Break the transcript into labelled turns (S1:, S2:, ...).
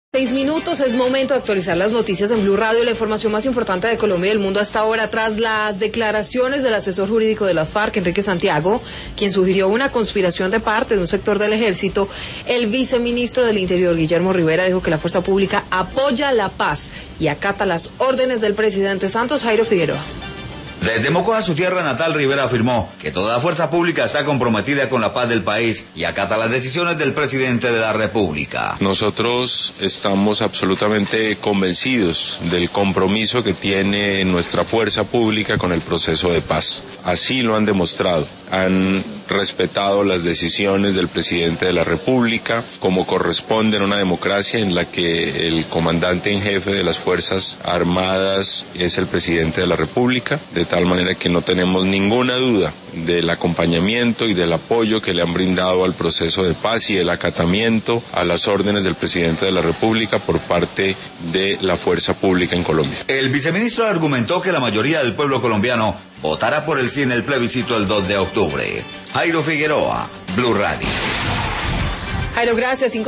S1: 6 minutos, es momento de actualizar las noticias en Blue Radio, la información más importante de Colombia y del mundo hasta ahora, tras las declaraciones del asesor jurídico de las FARC, Enrique Santiago, quien sugirió una conspiración de parte de un sector del ejército. El viceministro del Interior, Guillermo Rivera, dijo que la fuerza pública apoya la paz y acata las órdenes del presidente Santos. Jairo Figueroa.
S2: Desde Mocoa, su tierra natal, Rivera afirmó que toda fuerza pública está comprometida con la paz del país y acata las decisiones del presidente de la República.
S3: Nosotros estamos absolutamente convencidos del compromiso que tiene nuestra fuerza pública con el proceso de paz. Así lo han demostrado. Han respetado las decisiones del presidente de la República, como corresponde en una democracia en la que el comandante en jefe de las Fuerzas Armadas es el presidente de la República, de tal manera que no tenemos ninguna duda del acompañamiento y del apoyo que le han brindado al proceso de paz y el acatamiento a las órdenes del presidente de la República por parte de la fuerza pública en Colombia.
S2: El viceministro argumentó que la mayoría del pueblo colombiano votará por el sí en el plebiscito el 2 de octubre. Jairo Figueroa, Blue Radio.
S1: Jairo, gracias.